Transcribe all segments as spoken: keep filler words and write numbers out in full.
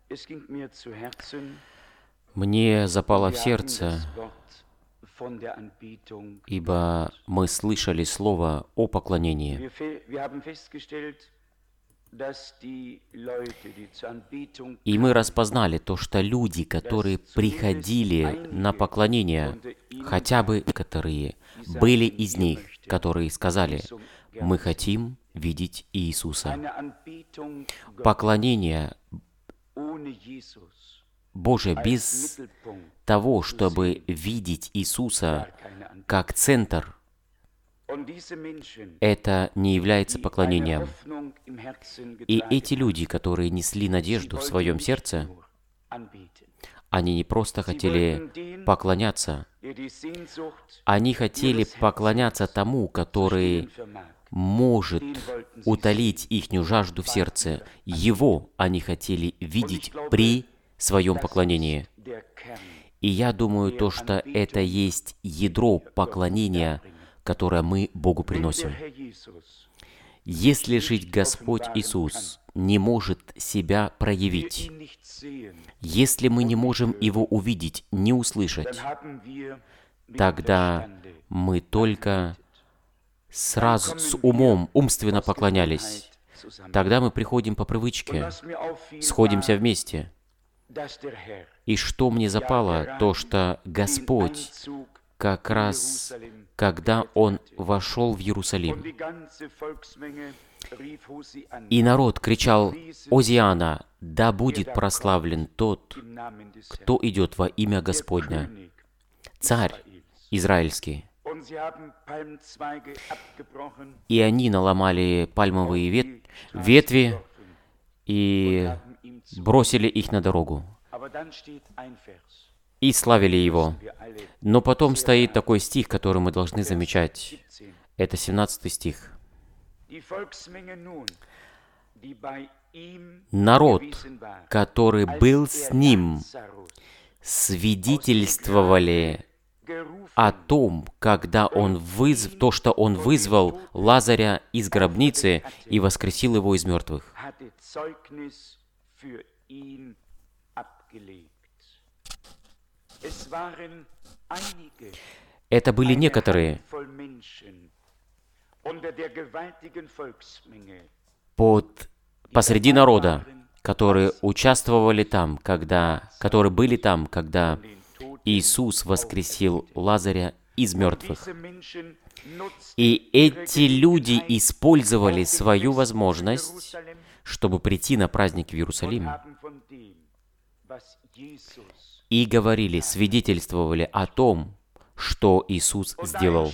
Мне запало в сердце, ибо мы слышали слово о поклонении. И мы распознали то, что люди, которые приходили на поклонение, хотя бы некоторые, были из них, которые сказали: «Мы хотим видеть Иисуса». Поклонение Божие без того, чтобы видеть Иисуса как центр, это не является поклонением. И эти люди, которые несли надежду в своем сердце, они не просто хотели поклоняться, они хотели поклоняться тому, который может утолить ихнюю жажду в сердце. Его они хотели видеть при своем поклонении. И я думаю, то, что это есть ядро поклонения, которое мы Богу приносим. Если жить Господь Иисус не может себя проявить, если мы не можем Его увидеть, не услышать, тогда мы только сразу с умом, умственно поклонялись. Тогда мы приходим по привычке, сходимся вместе. И что мне запало, то, что Господь как раз, когда Он вошел в Иерусалим, и народ кричал: «Озиана, да будет прославлен тот, кто идет во имя Господня, Царь Израильский». И они наломали пальмовые вет- ветви и бросили их на дорогу. И славили Его. Но потом стоит такой стих, который мы должны замечать. Это семнадцатый стих. Народ, который был с Ним, свидетельствовали о том, когда Он вызв... то, что Он вызвал Лазаря из гробницы и воскресил его из мертвых. Это были некоторые под, посреди народа, которые участвовали там, когда, которые были там, когда Иисус воскресил Лазаря из мертвых. И эти люди использовали свою возможность, чтобы прийти на праздник в Иерусалим, и говорили, свидетельствовали о том, что Иисус сделал.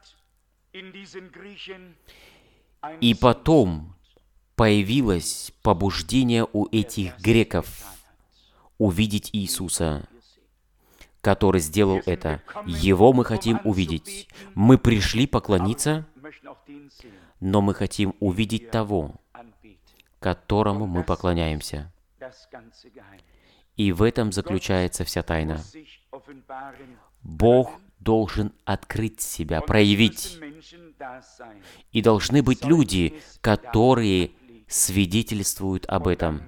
И потом появилось побуждение у этих греков увидеть Иисуса, который сделал это. Его мы хотим увидеть. Мы пришли поклониться, но мы хотим увидеть того, которому мы поклоняемся. И в этом заключается вся тайна. Бог должен открыть себя, проявить. И должны быть люди, которые свидетельствуют об этом.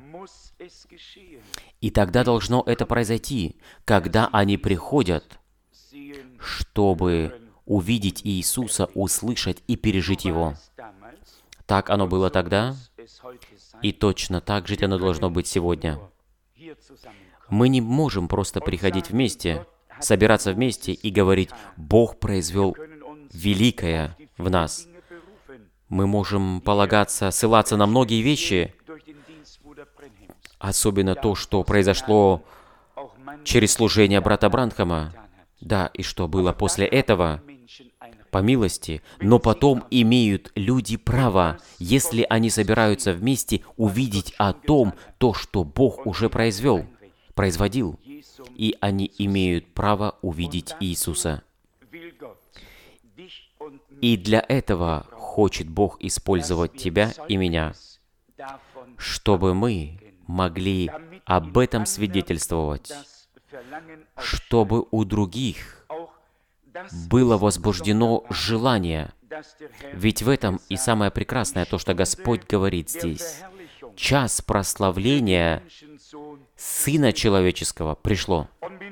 И тогда должно это произойти, когда они приходят, чтобы увидеть Иисуса, услышать и пережить Его. Так оно было тогда, и точно так же оно должно быть сегодня. Мы не можем просто приходить вместе, собираться вместе и говорить: «Бог произвел великое в нас». Мы можем полагаться, ссылаться на многие вещи, особенно то, что произошло через служение брата Бранхама, да, и что было после этого, по милости, но потом имеют люди право, если они собираются вместе, увидеть о том, то, что Бог уже произвел, производил, и они имеют право увидеть Иисуса. И для этого хочет Бог использовать тебя и меня, чтобы мы могли об этом свидетельствовать, чтобы у других было возбуждено желание. Ведь в этом и самое прекрасное, то, что Господь говорит здесь. час прославления Сына Человеческого пришло.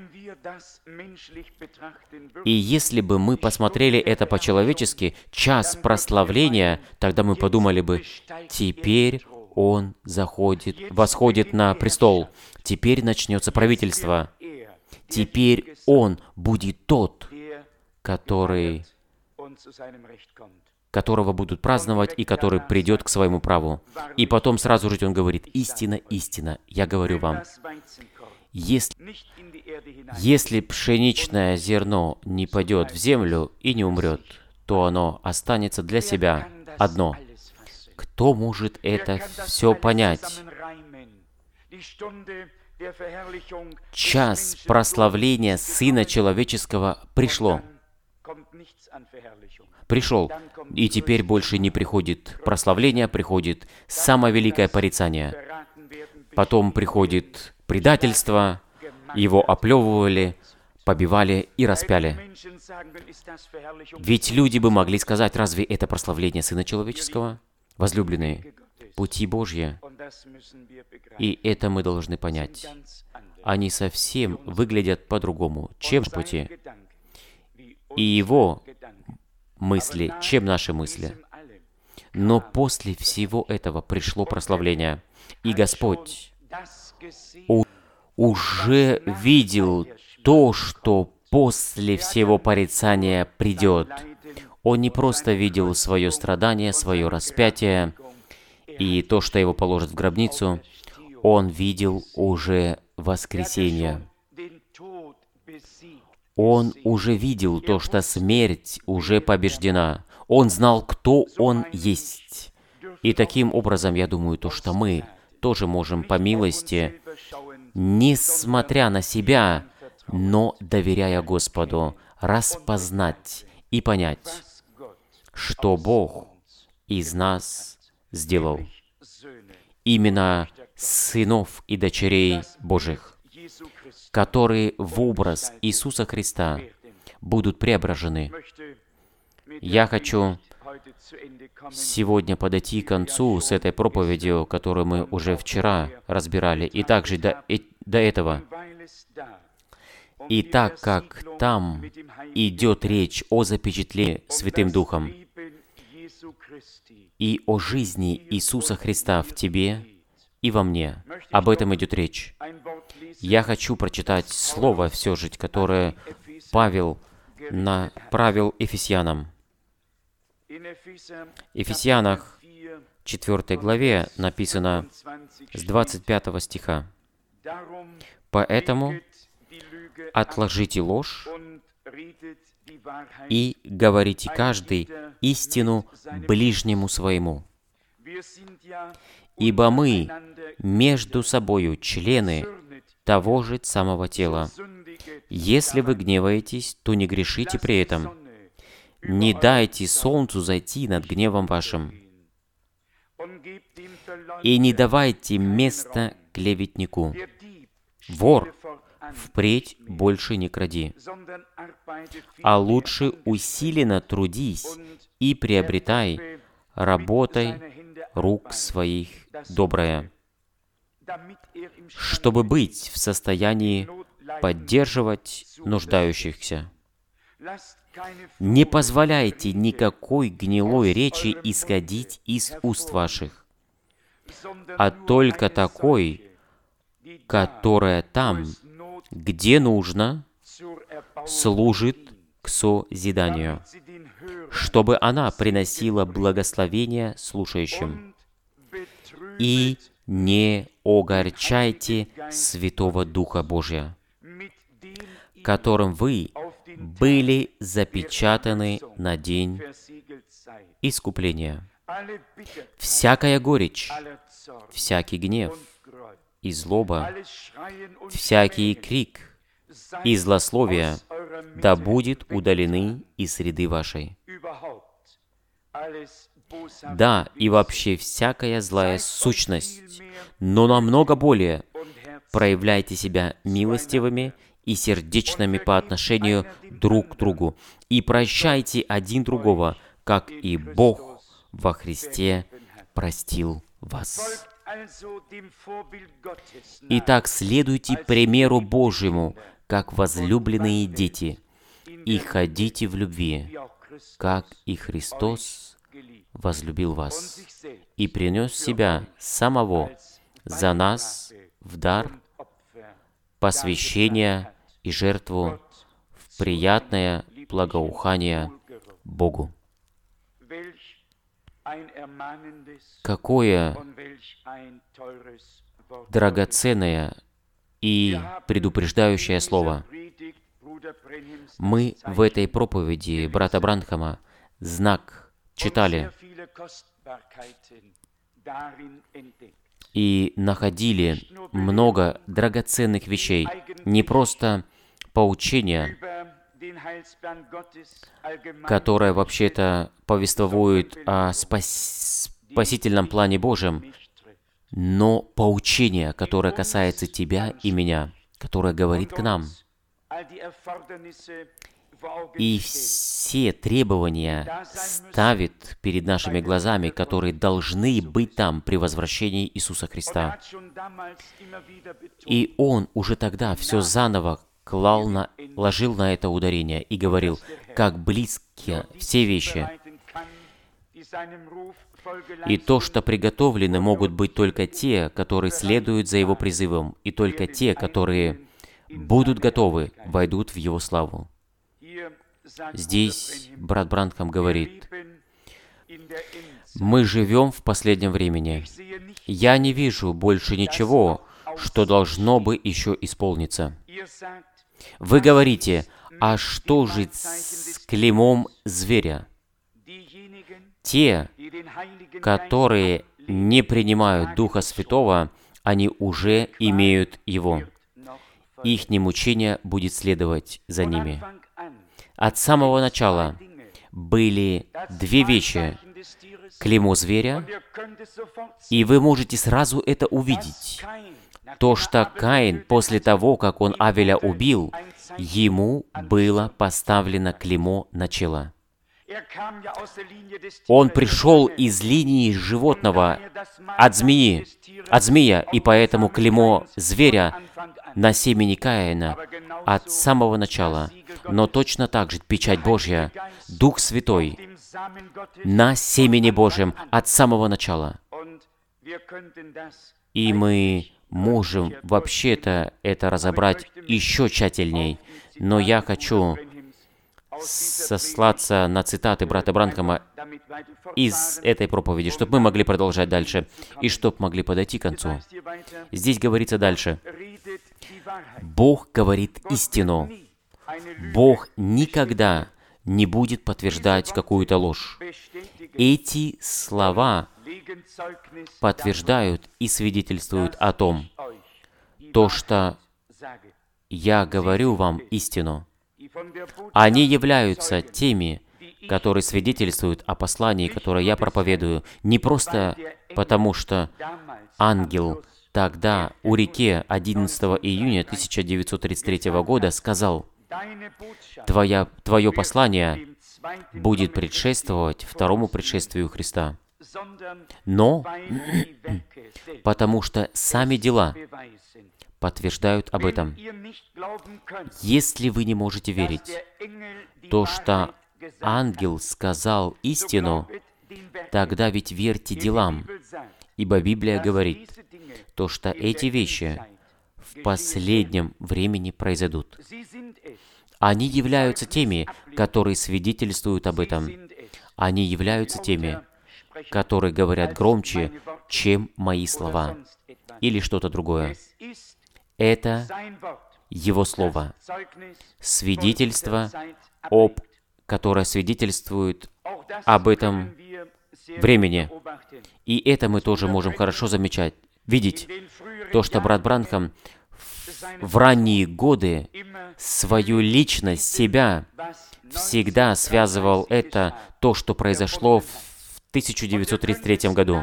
И если бы мы посмотрели это по-человечески, час прославления, тогда мы подумали бы, теперь Он заходит, восходит на престол, теперь начнется правительство, теперь Он будет тот, который, которого будут праздновать и который придет к своему праву. И потом сразу же Он говорит, истина, истина, я говорю вам, если, если пшеничное зерно не пойдет в землю и не умрет, то оно останется для себя одно. Кто может это все понять? Час прославления Сына Человеческого пришло. Пришел, и теперь больше не приходит прославление, приходит самое великое порицание. Потом приходит предательство, его оплевывали, побивали и распяли. Ведь люди бы могли сказать, разве это прославление Сына Человеческого? Возлюбленные, пути Божьи, и это мы должны понять. Они совсем выглядят по-другому, чем пути. И Его мысли, чем наши мысли. Но после всего этого пришло прославление. И Господь у- уже видел то, что после всего порицания придет. Он не просто видел свое страдание, свое распятие и то, что его положат в гробницу. Он видел уже воскресение. Он уже видел то, что смерть уже побеждена. Он знал, кто Он есть. И таким образом, я думаю, то, что мы тоже можем по милости, несмотря на себя, но доверяя Господу, распознать и понять, что Бог из нас сделал. Именно сынов и дочерей Божьих, которые в образ Иисуса Христа будут преображены. Я хочу сегодня подойти к концу с этой проповедью, которую мы уже вчера разбирали, и также до, и, до этого. И так как там идет речь о запечатлении Святым Духом и о жизни Иисуса Христа в тебе и во мне, об этом идет речь. Я хочу прочитать слово все же, которое Павел направил Ефесянам. Ефесянах четвёртой главе написано с двадцать пятого стиха. «Поэтому отложите ложь и говорите каждый истину ближнему своему. Ибо мы между собою члены того же самого тела. Если вы гневаетесь, то не грешите при этом. Не дайте солнцу зайти над гневом вашим. И не давайте места клеветнику. Вор, впредь больше не кради, а лучше усиленно трудись и приобретай работой рук своих доброе, чтобы быть в состоянии поддерживать нуждающихся. Не позволяйте никакой гнилой речи исходить из уст ваших, а только такой, которая там, где нужно, служит к созиданию, чтобы она приносила благословение слушающим. И не огорчайте Святого Духа Божия, которым вы были запечатаны на день искупления. Всякая горечь, всякий гнев и злоба, всякий крик и злословие да будет удалены из среды вашей. Да, и вообще всякая злая сущность, но намного более проявляйте себя милостивыми и сердечными по отношению друг к другу, и прощайте один другого, как и Бог во Христе простил вас. Итак, следуйте примеру Божьему, как возлюбленные дети, и ходите в любви, как и Христос возлюбил вас и принес себя самого за нас в дар, посвящение и жертву в приятное благоухание Богу. Какое драгоценное и предупреждающее слово! Мы в этой проповеди брата Бранхама знак читали и находили много драгоценных вещей, не просто поучения, которое вообще-то повествует о спас... спасительном плане Божьем, но поучение, которое касается тебя и меня, которое говорит к нам. И все требования ставит перед нашими глазами, которые должны быть там при возвращении Иисуса Христа. И Он уже тогда все заново клал на, ложил на это ударение и говорил, как близкие все вещи. И то, что приготовлены, могут быть только те, которые следуют за Его призывом, и только те, которые будут готовы, войдут в Его славу. Здесь брат Бранхам говорит, мы живем в последнем времени. Я не вижу больше ничего, что должно бы еще исполниться. Вы говорите, а что же с клеймом зверя? Те, которые не принимают Духа Святого, они уже имеют его. Их немучение будет следовать за ними. От самого начала были две вещи. Клеймо зверя, и вы можете сразу это увидеть. То, что Каин, после того, как он Авеля убил, ему было поставлено клеймо на чело. Он пришел из линии животного, от змеи, от змея, и поэтому клеймо зверя на семени Каина от самого начала. Но точно так же печать Божья, Дух Святой, на семени Божьем от самого начала. И мы можем вообще-то это разобрать еще тщательней, но я хочу сослаться на цитаты брата Бранхама из этой проповеди, чтобы мы могли продолжать дальше, и чтобы могли подойти к концу. Здесь говорится дальше. Бог говорит истину. Бог никогда не будет подтверждать какую-то ложь. Эти слова подтверждают и свидетельствуют о том, то, что я говорю вам истину. Они являются теми, которые свидетельствуют о послании, которое я проповедую, не просто потому, что ангел тогда у реки одиннадцатого июня тысяча девятьсот тридцать третьего года сказал, Твоя, «Твое послание будет предшествовать второму пришествию Христа». Но потому что сами дела подтверждают об этом. Если вы не можете верить, то, что ангел сказал истину, тогда ведь верьте делам, ибо Библия говорит, то, что эти вещи в последнем времени произойдут. Они являются теми, которые свидетельствуют об этом. Они являются теми, которые говорят громче, чем мои слова, или что-то другое. Это Его Слово, свидетельство, об, которое свидетельствует об этом времени. И это мы тоже можем хорошо замечать, видеть. То, что брат Бранхам в ранние годы свою личность, себя, всегда связывал это, то, что произошло в тысяча девятьсот тридцать третьем году.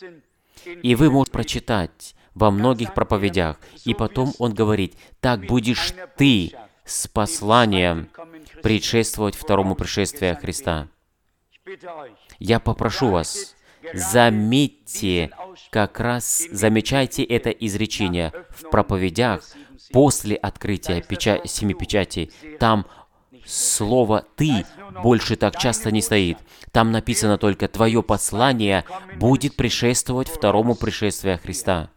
И вы можете прочитать во многих проповедях. И потом он говорит, так будешь ты с посланием предшествовать второму пришествию Христа. Я попрошу вас, заметьте, как раз замечайте это изречение в проповедях после открытия печа... семи печатей. Там слово «ты» больше так часто не стоит. Там написано только «твое послание будет предшествовать второму пришествию Христа».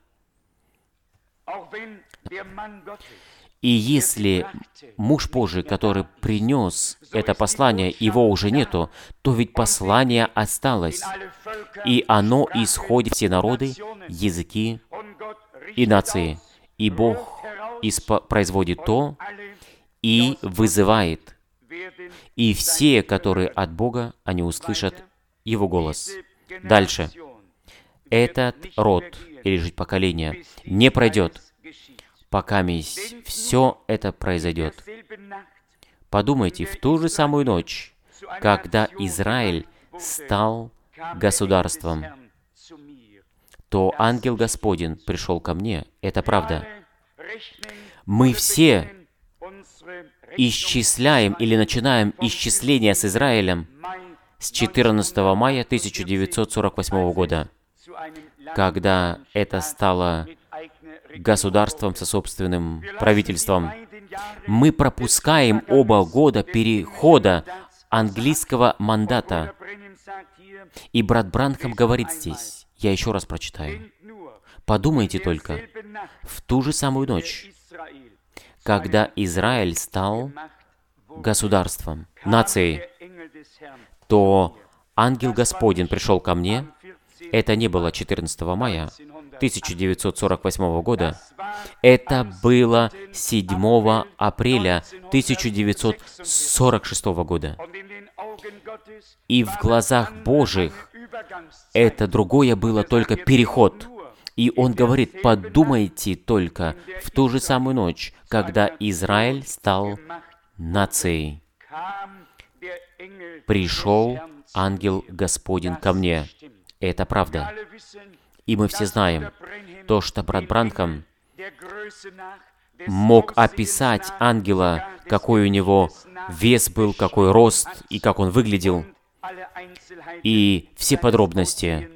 И если муж Божий, который принес это послание, его уже нету, то ведь послание осталось, и оно исходит в все народы, языки и нации. И Бог испо- производит то и вызывает. И все, которые от Бога, они услышат Его голос. Дальше. Этот род, или же поколение, не пройдет, пока все это произойдет. Подумайте, в ту же самую ночь, когда Израиль стал государством, то ангел Господень пришел ко мне. Это правда. Мы все исчисляем или начинаем исчисление с Израилем с четырнадцатого мая тысяча девятьсот сорок восьмого года, когда это стало государством со собственным правительством. Мы пропускаем оба года перехода английского мандата. И брат Бранхам говорит здесь, я еще раз прочитаю. Подумайте только, в ту же самую ночь, когда Израиль стал государством, нацией, то ангел Господень пришел ко мне. Это не было четырнадцатого мая тысяча девятьсот сорок восьмого года. Это было седьмого апреля тысяча девятьсот сорок шестого года. И в глазах Божьих это другое было только переход. И он говорит, подумайте только, в ту же самую ночь, когда Израиль стал нацией, пришел ангел Господень ко мне. Это правда. И мы все знаем, то, что брат Бранхам мог описать ангела, какой у него вес был, какой рост и как он выглядел, и все подробности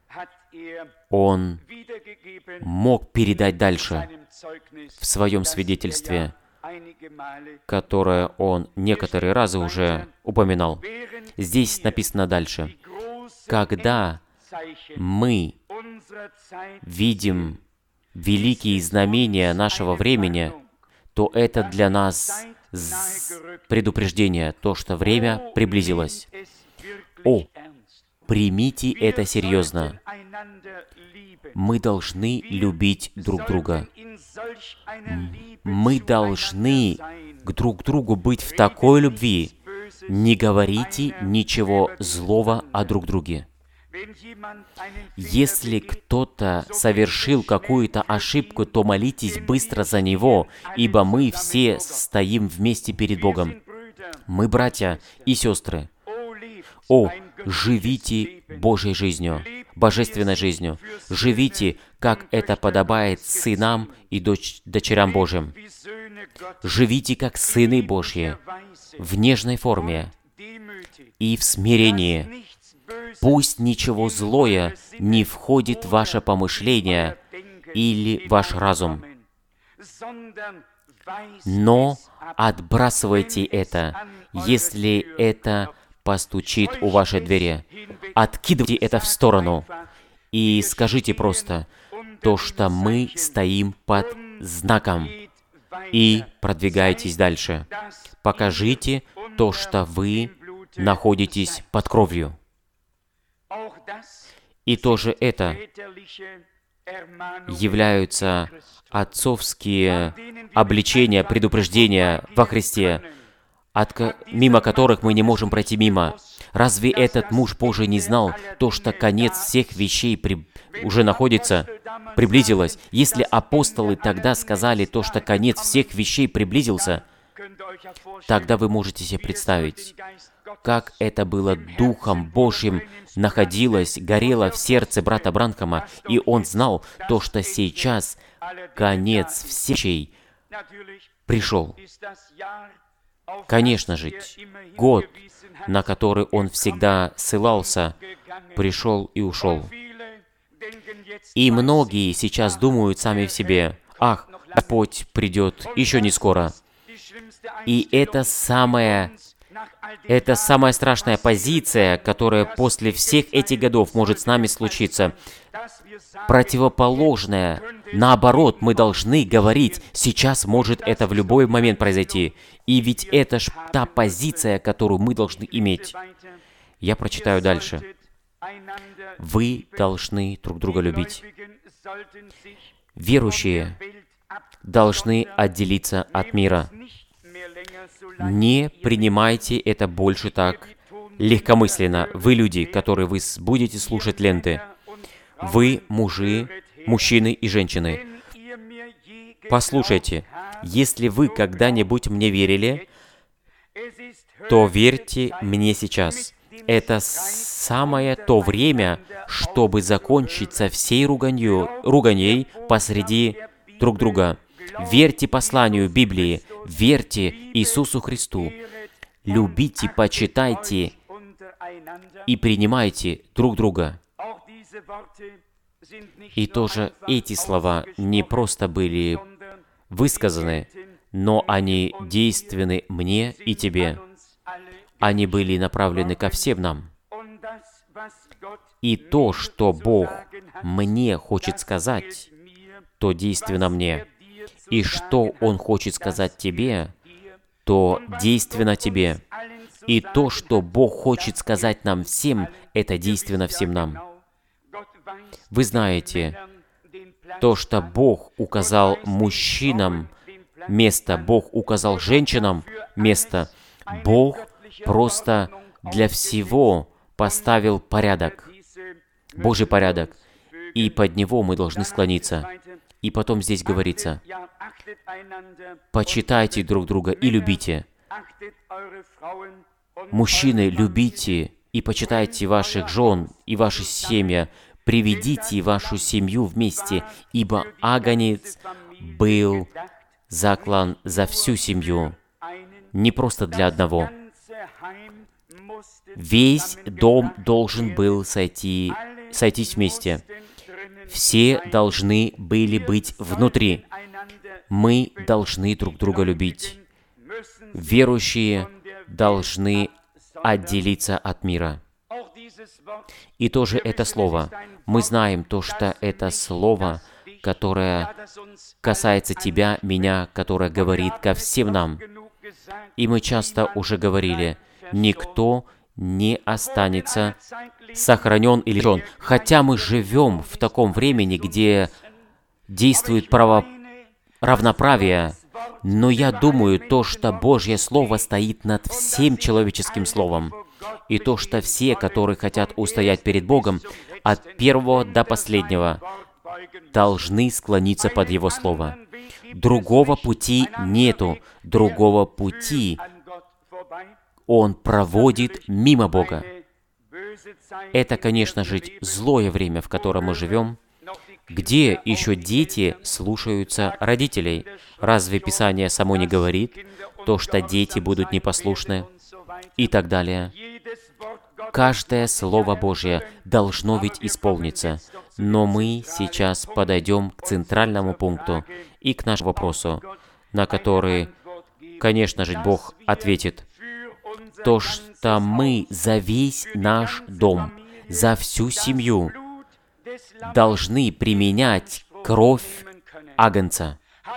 он мог передать дальше в своем свидетельстве, которое он некоторые разы уже упоминал. Здесь написано дальше. Когда мы видим великие знамения нашего времени, то это для нас предупреждение, то, что время приблизилось. О, примите это серьезно. Мы должны любить друг друга. Мы должны к друг другу быть в такой любви. Не говорите ничего злого о друг друге. Если кто-то совершил какую-то ошибку, то молитесь быстро за него, ибо мы все стоим вместе перед Богом. Мы братья и сестры. О, живите Божьей жизнью, божественной жизнью. Живите, как это подобает сынам и доч- дочерям Божьим. Живите, как сыны Божьи, в нежной форме и в смирении. Пусть ничего злое не входит в ваше помышление или ваш разум, но отбрасывайте это, если это постучит у вашей двери. Откидывайте это в сторону и скажите просто то, что мы стоим под знаком, и продвигайтесь дальше. Покажите то, что вы находитесь под кровью. И тоже это являются отцовские обличения, предупреждения во Христе, от ко- мимо которых мы не можем пройти мимо. Разве этот муж Божий не знал то, что конец всех вещей при... уже находится, приблизилось? Если апостолы тогда сказали то, что конец всех вещей приблизился, тогда вы можете себе представить, как это было Духом Божьим находилось, горело в сердце брата Бранхама, и он знал то, что сейчас конец всех вещей пришел. Конечно же, год, на который Он всегда ссылался, пришел и ушел. И многие сейчас думают сами в себе: «Ах, Господь придет еще не скоро». И это самая, это самая страшная позиция, которая после всех этих годов может с нами случиться. Противоположная. Наоборот, мы должны говорить: сейчас может это в любой момент произойти. И ведь это ж та позиция, которую мы должны иметь. Я прочитаю дальше. Вы должны друг друга любить. Верующие должны отделиться от мира. Не принимайте это больше так легкомысленно. Вы люди, которые вы будете слушать ленты. Вы мужи, мужчины и женщины. Послушайте, если вы когда-нибудь мне верили, то верьте мне сейчас. Это самое то время, чтобы закончить со всей руганью, руганьей посреди друг друга. Верьте посланию Библии, верьте Иисусу Христу, любите, почитайте и принимайте друг друга. И тоже эти слова не просто были высказаны, но они действенны мне и тебе. Они были направлены ко всем нам. И то, что Бог мне хочет сказать, то действенно мне. И что Он хочет сказать тебе, то действенно тебе. И то, что Бог хочет сказать нам всем, это действенно всем нам. Вы знаете, то, что Бог указал мужчинам место, Бог указал женщинам место, Бог просто для всего поставил порядок, Божий порядок, и под него мы должны склониться. И потом здесь говорится: почитайте друг друга и любите. Мужчины, любите и почитайте ваших жен и ваши семьи, приведите вашу семью вместе, ибо агнец был заклан за всю семью, не просто для одного. Весь дом должен был сойти, сойтись вместе. Все должны были быть внутри. Мы должны друг друга любить. Верующие должны отделиться от мира. И тоже это слово. Мы знаем то, что это слово, которое касается тебя, меня, которое говорит ко всем нам. И мы часто уже говорили: никто не останется сохранен или лишен. Хотя мы живем в таком времени, где действует право равноправия, но я думаю, то, что Божье Слово стоит над всем человеческим словом, и то, что все, которые хотят устоять перед Богом, от первого до последнего, должны склониться под Его Слово. Другого пути нету, другого пути Он проводит мимо Бога. Это, конечно же, злое время, в котором мы живем, где еще дети слушаются родителей. Разве Писание само не говорит то, что дети будут непослушны и так далее? Каждое Слово Божье должно ведь исполниться. Но мы сейчас подойдем к центральному пункту и к нашему вопросу, на который, конечно же, Бог ответит. То, что мы за весь наш дом, за всю семью должны применять кровь агнца.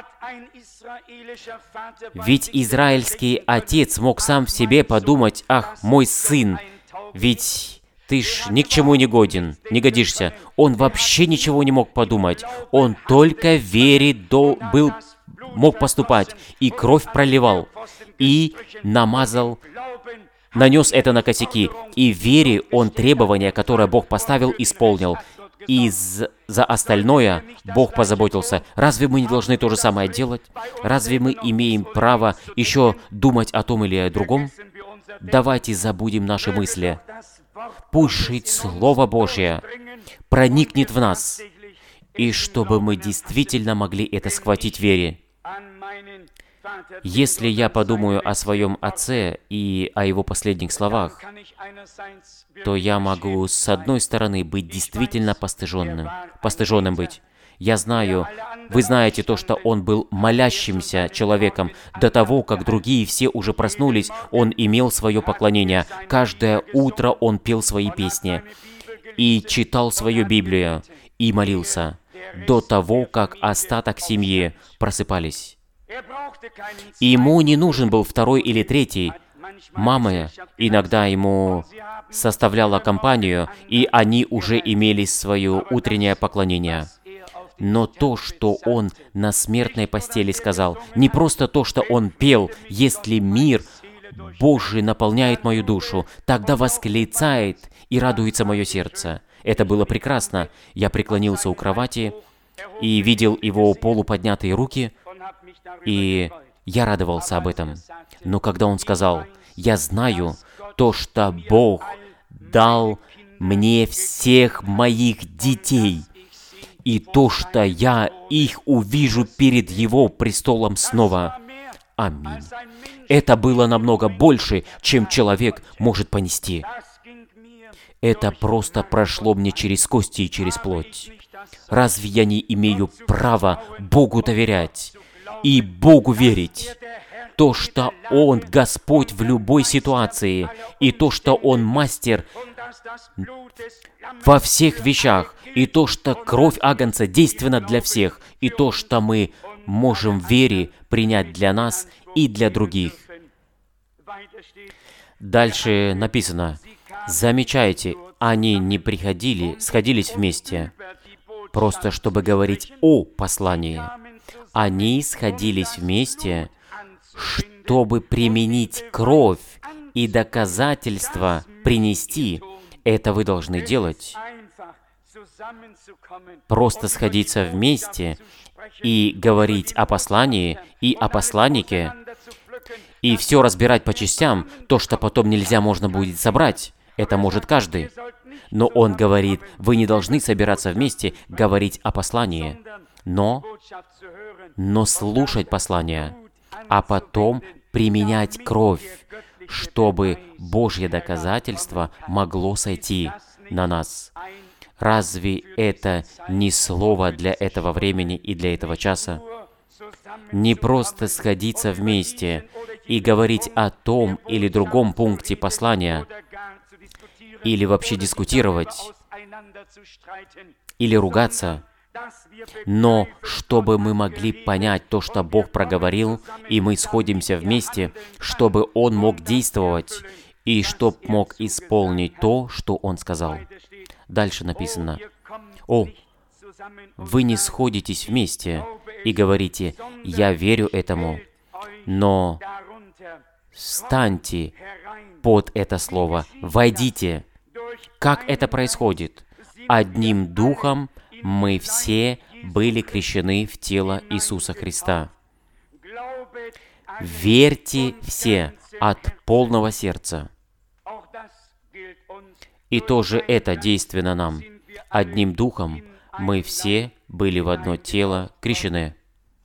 Ведь израильский отец мог сам в себе подумать: «Ах, мой сын, ведь ты ж ни к чему не годен, не годишься». Он вообще ничего не мог подумать. Он только в вере до... был... мог поступать, и кровь проливал, и намазал, нанес это на косяки, и в вере он требования, которое Бог поставил, исполнил. И за остальное Бог позаботился. Разве мы не должны то же самое делать? Разве мы имеем право еще думать о том или о другом? Давайте забудем наши мысли. Пусть Слово Божье проникнет в нас, и чтобы мы действительно могли это схватить в вере. Если я подумаю о своем отце и о его последних словах, то я могу, с одной стороны, быть действительно постыженным, постыженным быть. Я знаю, вы знаете то, что он был молящимся человеком. До того, как другие все уже проснулись, он имел свое поклонение. Каждое утро он пел свои песни и читал свою Библию и молился до того, как остаток семьи просыпались. Ему не нужен был второй или третий. Мама иногда ему составляла компанию, и они уже имели свое утреннее поклонение. Но то, что он на смертной постели сказал, не просто то, что он пел, «Если мир Божий наполняет мою душу, тогда восклицает и радуется мое сердце». Это было прекрасно. Я преклонился у кровати и видел его полуподнятые руки, и я радовался об этом. Но когда он сказал, «Я знаю то, что Бог дал мне всех моих детей, и то, что я их увижу перед Его престолом снова». Аминь. Это было намного больше, чем человек может понести. Это просто прошло мне через кости и через плоть. Разве я не имею права Богу доверять и Богу верить? То, что Он Господь в любой ситуации, и то, что Он мастер во всех вещах, и то, что кровь Агнца действенна для всех, и то, что мы можем в вере принять для нас и для других. Дальше написано, замечайте, они не приходили, сходились вместе, просто чтобы говорить о послании. Они сходились вместе, чтобы применить кровь и доказательства принести. Это вы должны делать. Просто сходиться вместе и говорить о послании и о посланнике, и все разбирать по частям, то, что потом нельзя можно будет собрать. Это может каждый. Но он говорит, вы не должны собираться вместе, говорить о послании, но, но слушать послание, а потом применять кровь, чтобы Божье доказательство могло сойти на нас. Разве это не слово для этого времени и для этого часа? Не просто сходиться вместе и говорить о том или другом пункте послания, или вообще дискутировать, или ругаться, но чтобы мы могли понять то, что Бог проговорил, и мы сходимся вместе, чтобы Он мог действовать, и чтоб мог исполнить то, что Он сказал. Дальше написано, «О, вы не сходитесь вместе и говорите, я верю этому, но встаньте под это слово, войдите». Как это происходит? Одним духом мы все были крещены в тело Иисуса Христа. Верьте все от полного сердца. И тоже это действенно нам. Одним духом мы все были в одно тело крещены.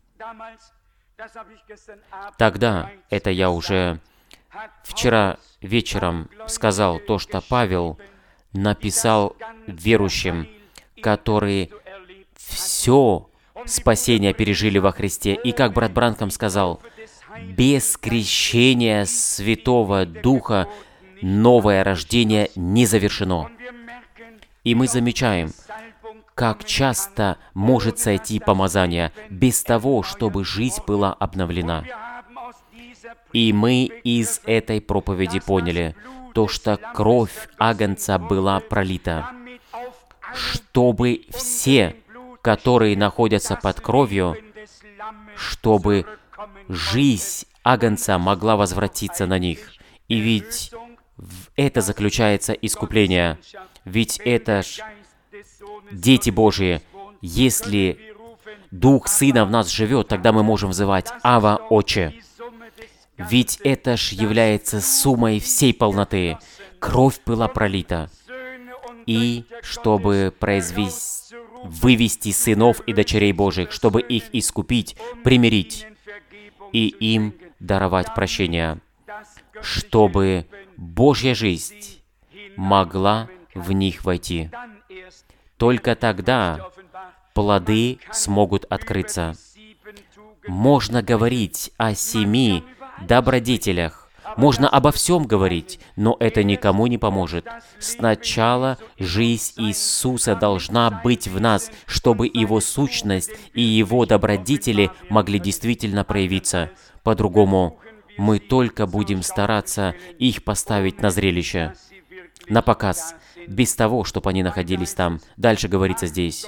Тогда, это я уже вчера вечером сказал, то, что Павел написал верующим, которые все спасение пережили во Христе. И как брат Бранхам сказал, без крещения Святого Духа новое рождение не завершено. И мы замечаем, как часто может сойти помазание без того, чтобы жизнь была обновлена. И мы из этой проповеди поняли то, что кровь Агнца была пролита, чтобы все, которые находятся под кровью, чтобы жизнь Агнца могла возвратиться на них. И ведь в это заключается искупление. Ведь это ж дети Божии. Если Дух Сына в нас живет, тогда мы можем взывать «Ава, Отче». Ведь это ж является суммой всей полноты. Кровь была пролита. И чтобы произвести, вывести сынов и дочерей Божьих, чтобы их искупить, примирить. и им даровать прощение, чтобы Божья жизнь могла в них войти. Только тогда плоды смогут открыться. Можно говорить о семи добродетелях, можно обо всем говорить, но это никому не поможет. Сначала жизнь Иисуса должна быть в нас, чтобы Его сущность и Его добродетели могли действительно проявиться. По-другому мы только будем стараться их поставить на зрелище, на показ, без того, чтобы они находились там. Дальше говорится здесь: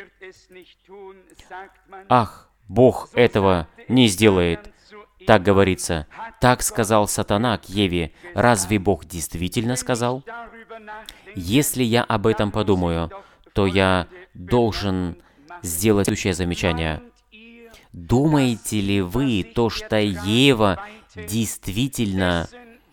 «Ах, Бог этого не сделает». Так говорится. Так сказал сатана к Еве. Разве Бог действительно сказал? Если я об этом подумаю, то я должен сделать следующее замечание. Думаете ли вы, то, что Ева действительно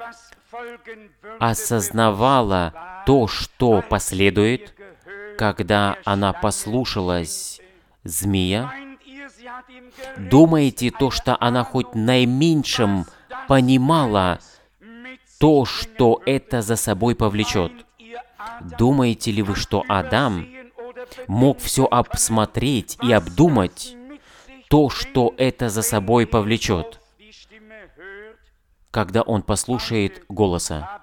осознавала то, что последует, когда она послушалась змея? Думаете, то, что она хоть наименьшем понимала то, что это за собой повлечет? Думаете ли вы, что Адам мог все обсмотреть и обдумать то, что это за собой повлечет, когда он послушает голоса?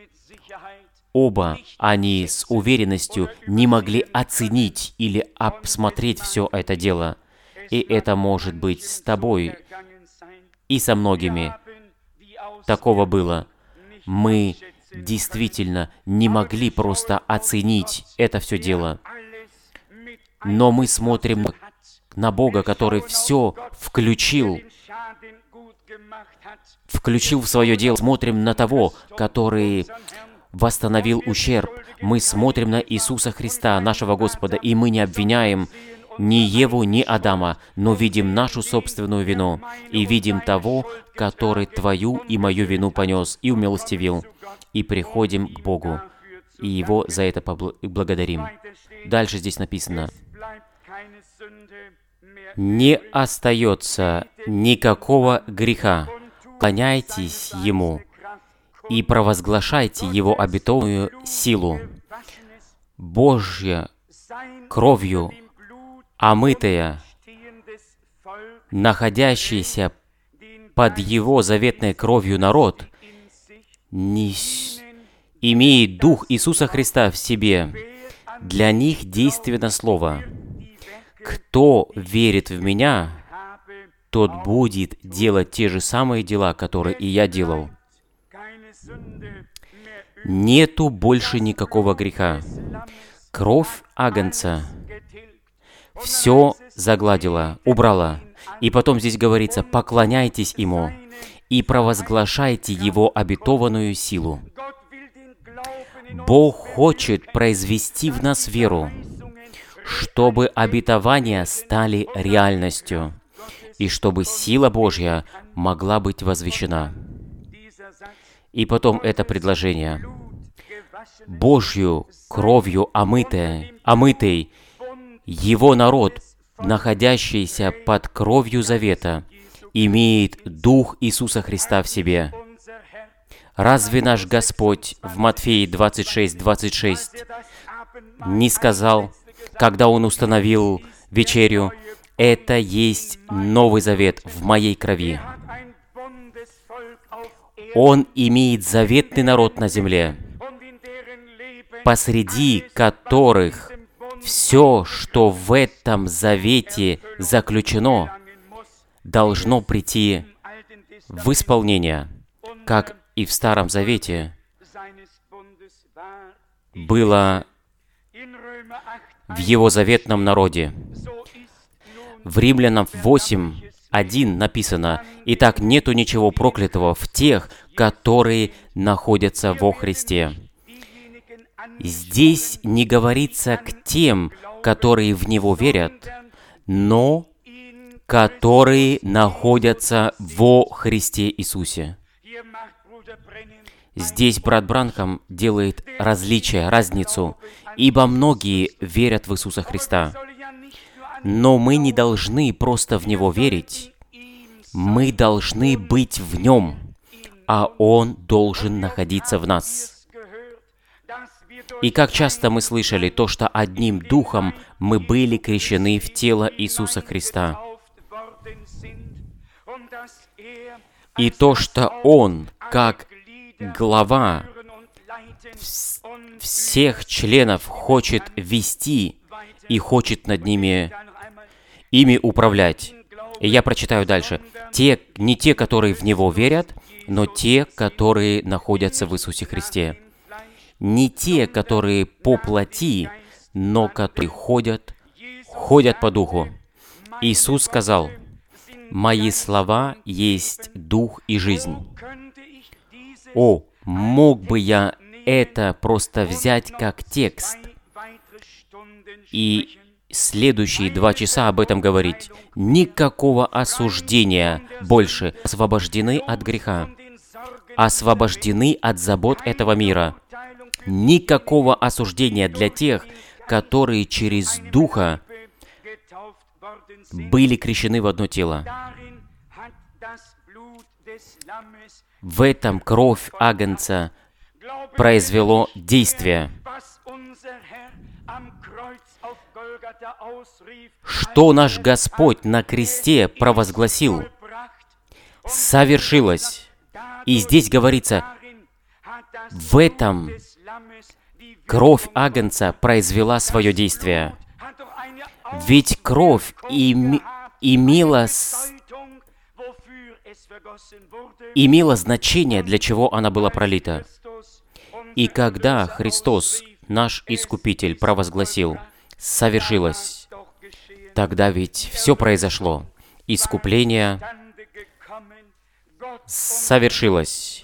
Оба они с уверенностью не могли оценить или обсмотреть все это дело. И это может быть с тобой и со многими. Такого было. Мы действительно не могли просто оценить это все дело. Но мы смотрим на Бога, который все включил, включил в свое дело. Смотрим на того, который восстановил ущерб. Мы смотрим на Иисуса Христа, нашего Господа, и мы не обвиняем ни Еву, ни Адама, но видим нашу собственную вину, и видим того, который твою и мою вину понес и умилостивил, и приходим к Богу, и Его за это поблагодарим. Дальше здесь написано: «Не остается никакого греха, клоняйтесь Ему и провозглашайте Его обетованную силу, Божья кровью омытая, находящийся под Его заветной кровью народ, не имеет Дух Иисуса Христа в себе. Для них действенно слово: кто верит в Меня, тот будет делать те же самые дела, которые и Я делал». Нету больше никакого греха. Кровь Агнца все загладила, убрала. И потом здесь говорится: «Поклоняйтесь Ему и провозглашайте Его обетованную силу». Бог хочет произвести в нас веру, чтобы обетования стали реальностью, и чтобы сила Божья могла быть возвещена. И потом это предложение: «Божью кровью омытый, омытый Его народ, находящийся под кровью завета, имеет Дух Иисуса Христа в себе». Разве наш Господь в Матфеи двадцать шесть двадцать шесть не сказал, когда Он установил вечерю: «Это есть Новый Завет в Моей крови»? Он имеет заветный народ на земле, посреди которых все, что в этом завете заключено, должно прийти в исполнение, как и в Старом Завете было в Его заветном народе. В Римлянам восемь один написано: «Итак, нету ничего проклятого в тех, которые находятся во Христе». Здесь не говорится к тем, которые в Него верят, но которые находятся во Христе Иисусе. Здесь брат Бранхам делает различие, разницу, ибо многие верят в Иисуса Христа. Но мы не должны просто в Него верить Мы должны быть в Нем, а Он должен находиться в нас. И как часто мы слышали то, что одним Духом мы были крещены в тело Иисуса Христа. И то, что Он, как глава всех членов, хочет вести и хочет над ними, ими управлять. И я прочитаю дальше. Те, не те, которые в Него верят, но те, которые находятся в Иисусе Христе. Не те, которые по плоти, но которые ходят, ходят по духу. Иисус сказал: «Мои слова есть дух и жизнь». О, мог бы я это просто взять как текст и следующие два часа об этом говорить. Никакого осуждения больше. Освобождены от греха. Освобождены от забот этого мира. Никакого осуждения для тех, которые через Духа были крещены в одно тело. В этом кровь Агнца произвело действие. Что наш Господь на кресте провозгласил, совершилось. И здесь говорится, в этом кровь Агнца произвела свое действие. Ведь кровь име, имела, с... имела значение, для чего она была пролита. И когда Христос, наш Искупитель, провозгласил «совершилось», тогда ведь все произошло. Искупление совершилось.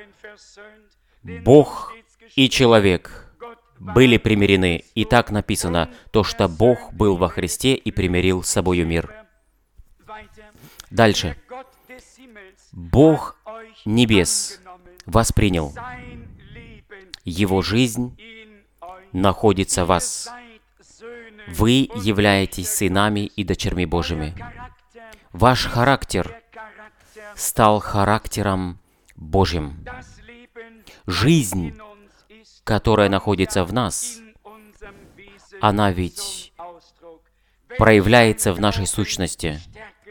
Бог и человек были примирены. И так написано, то, что Бог был во Христе и примирил с собою мир. Дальше. Бог небес воспринял. Его жизнь находится в вас. Вы являетесь сынами и дочерьми Божьими. Ваш характер стал характером Божьим. Жизнь, которая находится в нас, она ведь проявляется в нашей сущности.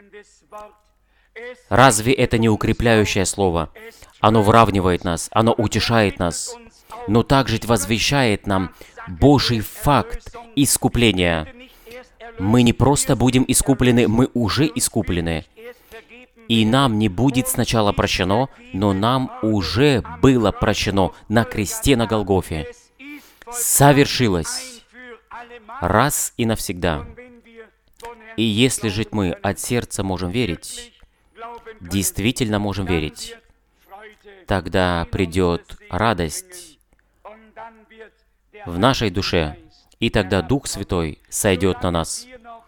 Разве это не укрепляющее слово? Оно выравнивает нас, оно утешает нас, но также возвещает нам Божий факт искупления. Мы не просто будем искуплены, мы уже искуплены. И нам не будет сначала прощено, но нам уже было прощено на кресте на Голгофе. Совершилось раз и навсегда. И если же мы от сердца можем верить, действительно можем верить, тогда придет радость в нашей душе, и тогда Дух Святой сойдет на нас.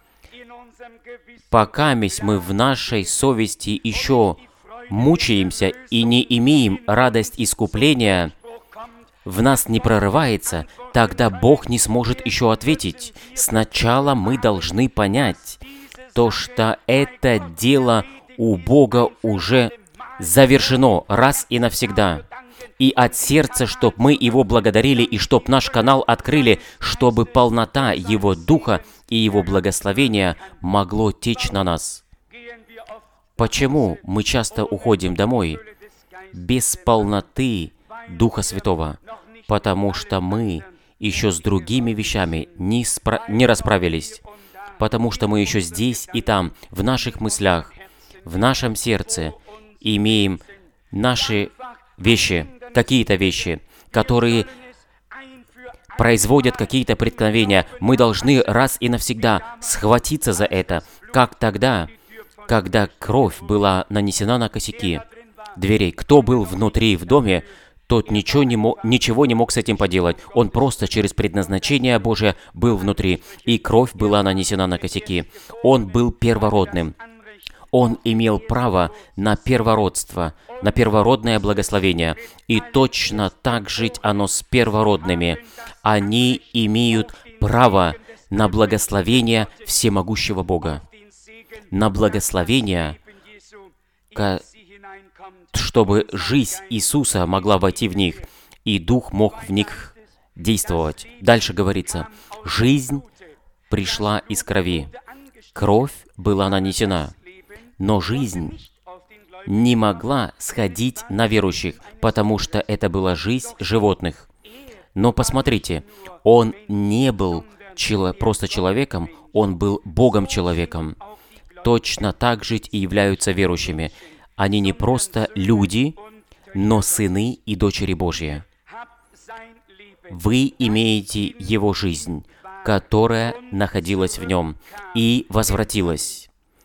Пока мы в нашей совести еще мучаемся и не имеем радость искупления, в нас не прорывается, тогда Бог не сможет еще ответить. Сначала мы должны понять то, что это дело у Бога уже завершено раз и навсегда. И от сердца, чтоб мы Его благодарили, и чтоб наш канал открыли, чтобы полнота Его Духа и Его благословения могло течь на нас. Почему мы часто уходим домой без полноты Духа Святого? Потому что мы еще с другими вещами не, спра- не расправились. Потому что мы еще здесь и там, в наших мыслях, в нашем сердце, имеем наши вещи, какие-то вещи, которые производят какие-то преткновения. Мы должны раз и навсегда схватиться за это, как тогда, когда кровь была нанесена на косяки дверей. Кто был внутри в доме, тот ничего не, мог, ничего не мог с этим поделать. Он просто через предназначение Божие был внутри, и кровь была нанесена на косяки. Он был первородным. Он имел право на первородство, на первородное благословение. И точно так жить оно с первородными. Они имеют право на благословение всемогущего Бога, на благословение чтобы жизнь Иисуса могла войти в них, и Дух мог в них действовать. Дальше говорится, жизнь пришла из крови. Кровь была нанесена, но жизнь не могла сходить на верующих, потому что это была жизнь животных. Но посмотрите, Он не был чело- просто человеком, Он был Богом-человеком. Точно так же и являются верующими. Они не просто люди, но сыны и дочери Божьи. Вы имеете Его жизнь, которая находилась в Нем и возвратилась.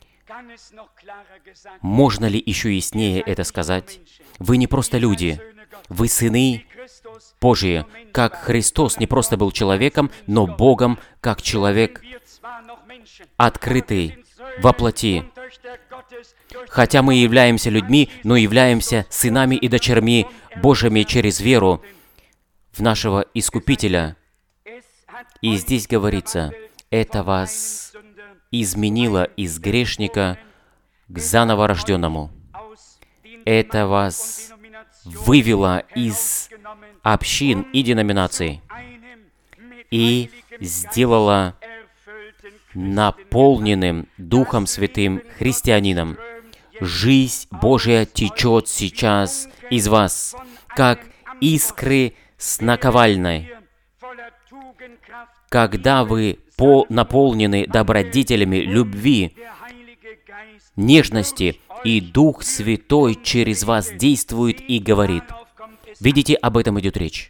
Можно ли еще яснее это сказать? Вы не просто люди, вы сыны Божьи, как Христос не просто был человеком, но Богом, как человек, открытый во плоти. Хотя мы являемся людьми, но являемся сынами и дочерьми Божьими через веру в нашего Искупителя. И здесь говорится, это вас изменило из грешника к заново рожденному. Это вас вывело из общин и деноминаций и сделало наполненным Духом Святым христианином. Жизнь Божья течет сейчас из вас, как искры с наковальной. Когда вы по- наполнены добродетелями любви, нежности, и Дух Святой через вас действует и говорит. Видите, об этом идет речь.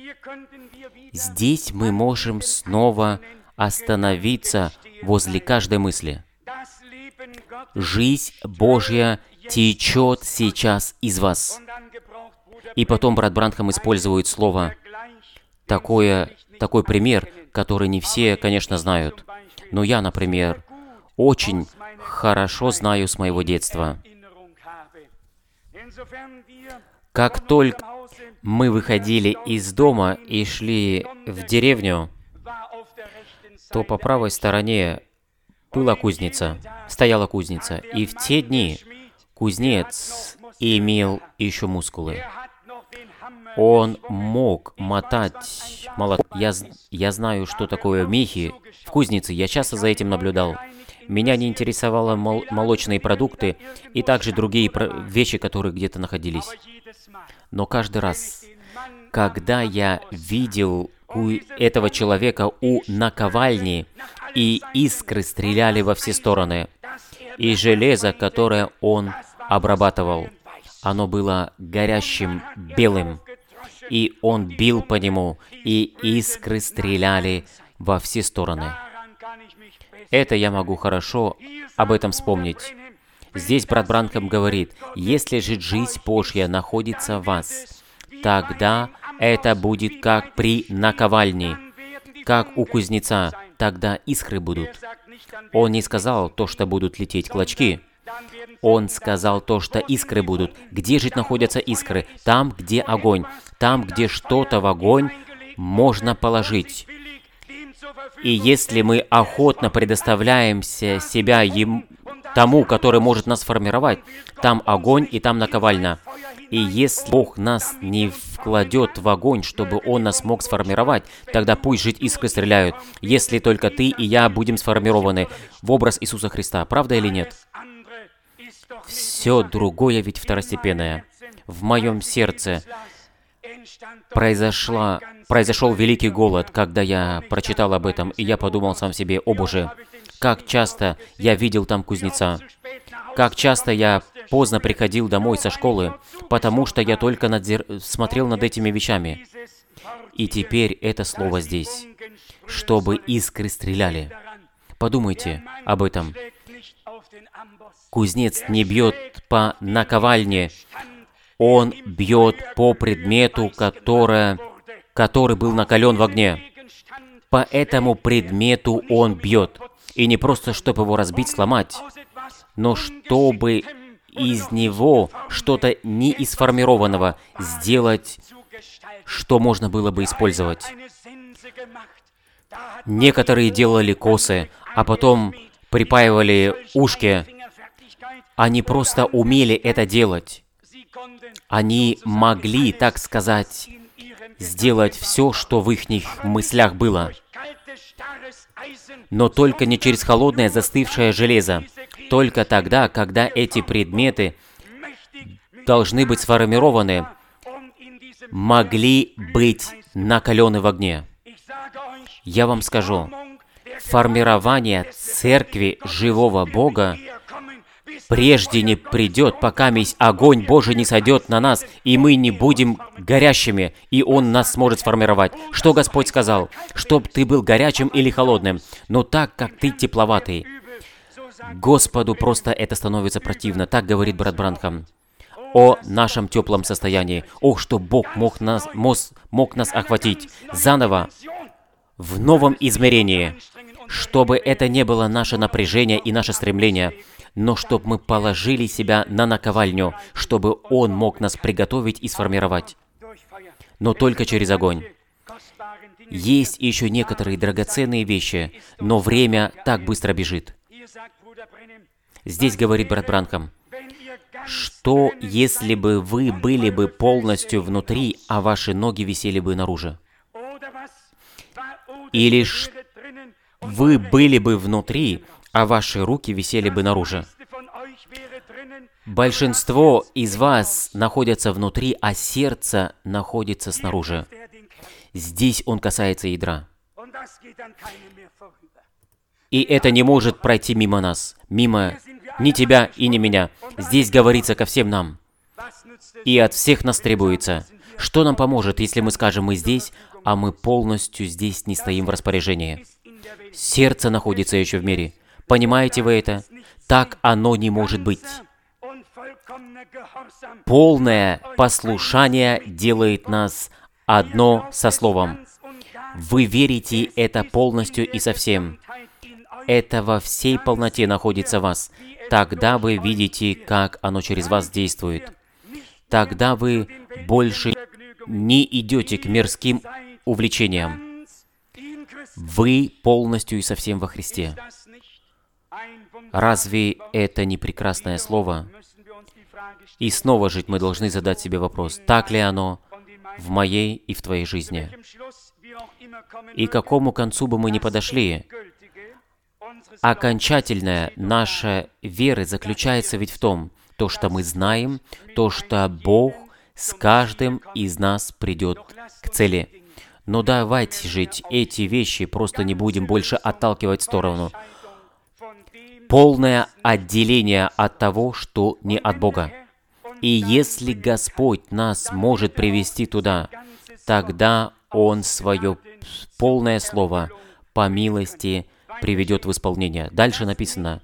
Здесь мы можем снова остановиться возле каждой мысли. Жизнь Божья течет сейчас из вас. И потом брат Бранхам использует слово, такое, такой пример, который не все, конечно, знают. Но я, например, очень хорошо знаю с моего детства. Как только мы выходили из дома и шли в деревню, то по правой стороне была кузница, стояла кузница. И в те дни кузнец имел еще мускулы. Он мог мотать молот. Я, я знаю, что такое мехи в кузнице. Я часто за этим наблюдал. Меня не интересовали мол- молочные продукты и также другие про- вещи, которые где-то находились. Но каждый раз, когда я видел у этого человека у наковальни, и искры стреляли во все стороны, и железо, которое он обрабатывал, оно было горящим белым, и он бил по нему, и искры стреляли во все стороны. Это я могу хорошо об этом вспомнить. Здесь брат Бранхам говорит, если же жизнь Божья находится в вас, тогда это будет как при наковальне, как у кузнеца, тогда искры будут. Он не сказал то, что будут лететь клочки. Он сказал то, что искры будут. Где же находятся искры? Там, где огонь. Там, где что-то в огонь можно положить. И если мы охотно предоставляемся себя ему, тому, который может нас формировать, там огонь и там наковальня. И если Бог нас не вкладет в огонь, чтобы Он нас мог сформировать, тогда пусть жить искры стреляют, если только ты и я будем сформированы в образ Иисуса Христа. Правда или нет? Все другое ведь второстепенное. В моем сердце произошла, произошел великий голод, когда я прочитал об этом, и я подумал сам себе, о Боже, как часто я видел там кузнеца, как часто я поздно приходил домой со школы, потому что я только надзир... смотрел над этими вещами. И теперь это слово здесь, чтобы искры стреляли. Подумайте об этом. Кузнец не бьет по наковальне, он бьет по предмету, которое, который был накален в огне. По этому предмету он бьет. И не просто, чтобы его разбить, сломать, но чтобы из него что-то не из сформированного сделать, что можно было бы использовать. Некоторые делали косы, а потом припаивали ушки, Они просто умели это делать. Они могли, так сказать, сделать все, что в их мыслях было. Но только не через холодное застывшее железо. Только тогда, когда эти предметы должны быть сформированы, могли быть накалены в огне. Я вам скажу, формирование церкви живого Бога прежде не придет, пока весь огонь Божий не сойдет на нас, и мы не будем горящими, и Он нас сможет сформировать. Что Господь сказал? Чтоб ты был горячим или холодным, но так, как ты тепловатый. Господу просто это становится противно. Так говорит брат Бранхам о нашем теплом состоянии. Ох, что Бог мог нас, мог нас охватить заново, в новом измерении, чтобы это не было наше напряжение и наше стремление, но чтобы мы положили себя на наковальню, чтобы Он мог нас приготовить и сформировать. Но только через огонь. Есть еще некоторые драгоценные вещи, но время так быстро бежит. Здесь говорит брат Бранхам, что если бы вы были бы полностью внутри, а ваши ноги висели бы наружу? Или ж вы были бы внутри, а ваши руки висели бы наружу? Большинство из вас находятся внутри, а сердце находится снаружи. Здесь он касается ядра. И это не может пройти мимо нас, мимо ни тебя и ни меня. Здесь говорится ко всем нам. И от всех нас требуется. Что нам поможет, если мы скажем «мы здесь», а мы полностью здесь не стоим в распоряжении? Сердце находится еще в мире. Понимаете вы это? Так оно не может быть. Полное послушание делает нас одно со Словом. Вы верите это полностью и совсем. Это во всей полноте находится в вас. Тогда вы видите, как оно через вас действует. Тогда вы больше не идете к мирским увлечениям. Вы полностью и совсем во Христе. Разве это не прекрасное слово? И снова же мы должны задать себе вопрос, так ли оно в моей и в твоей жизни? И к какому концу бы мы ни подошли, окончательная наша вера заключается ведь в том, то, что мы знаем, то, что Бог с каждым из нас придет к цели. Но давайте же эти вещи просто не будем больше отталкивать в сторону. Полное отделение от того, что не от Бога. И если Господь нас может привести туда, тогда Он свое полное слово по милости приведет в исполнение. Дальше написано: